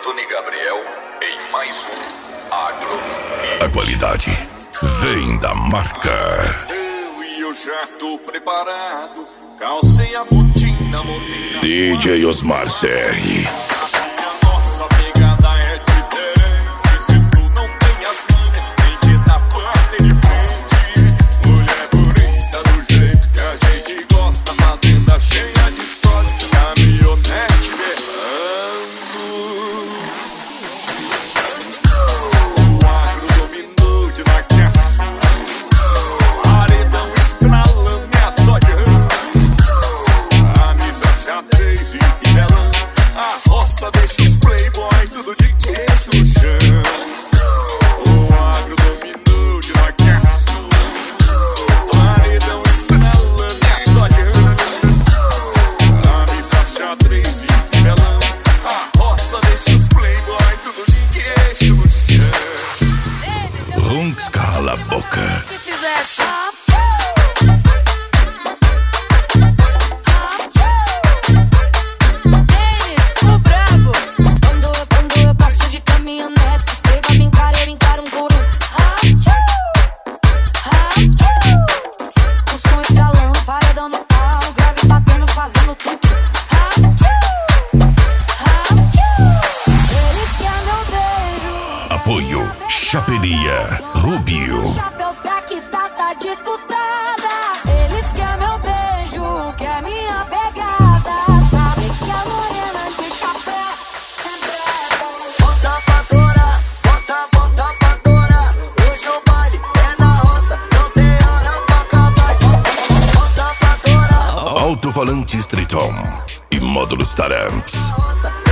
Anthony Gabriel em mais um Agro. A qualidade vem da marca. E eu já tô preparado. Calcei a botina, montei DJ Osmar CR. a nossa pegada é diferente. Se tu não tem as manhas, tem que dar parte de frente. Mulher bonita do jeito que a gente gosta, fazenda cheia de sócio, caminhonete berrando. O agro dominou de vaqueação, paredão estralando e a Dodge. Camisa xadrez e fivelão, a roça deixa os playboy tudo de queixo no chão. O agro dominou de vaqueação, paredão estralando e a Dodge. Camisa xadrez e fivelão, a roça deixa os playboy tudo de queixo no chão. Runks cala a boca. Que fizesse Denis, o brabo. Quando eu passo de caminhonete, pega me encara, eu encaro um couro. O som estralando, paredão no pau, grave batendo, fazendo tudo. Eles querem meu beijo. Apoio Chapeleria Rubio. Chapéu pra que tá disputada. Eles querem meu beijo, quer minha pegada. Sabe que a morena de chapéu é brava. Bota pra torar, bota pra torar. Hoje o baile é na roça, não tem hora pra acabar. Bota pra torar, Alto-falante Streeton e módulos Tarantes. roça.